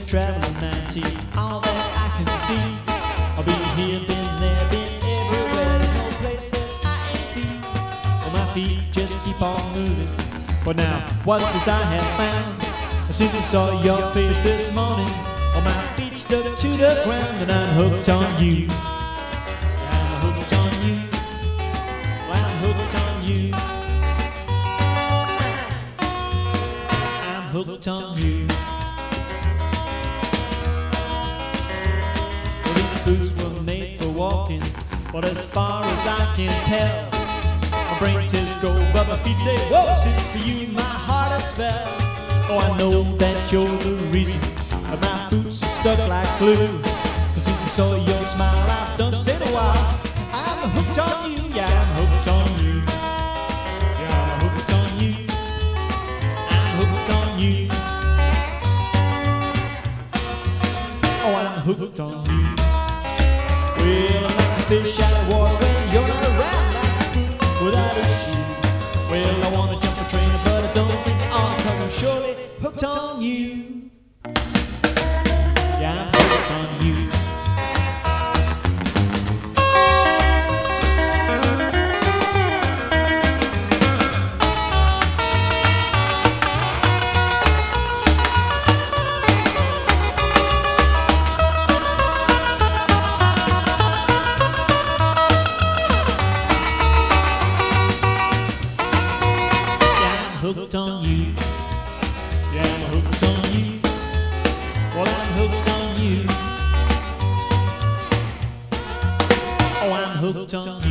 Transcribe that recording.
traveling man, see all that I can see. I've been here, been there, been everywhere. There's no place that I ain't been. Well, my feet just keep on moving. But now, what's this I have found? Since I saw your face this morning, all my feet stuck to the ground, and I'm hooked on you. I'm hooked on you. Well, I'm hooked on you. I'm hooked on you. Well, these boots were made for walking, but as far as I can tell, my brain says go, but my feet say whoa. Since for you my heart has fell. Oh, I know that you're the reason that my boots are stuck like glue. Cause since I saw your smile, I've done stayed a while. I'm hooked on you, yeah, I'm hooked on you. Yeah, I'm hooked on you. I'm hooked on you. Oh, I'm hooked on you. Well, I'm like a fish out of water when you're not around, like a foot without a shoe. Well, I wanna jump a train, but I don't think I ought, cause I'm surely hooked on you. Yeah, I'm hooked on you. Hooked on you. Yeah, I'm hooked on you. Well, I'm hooked on you. Oh, I'm hooked on you.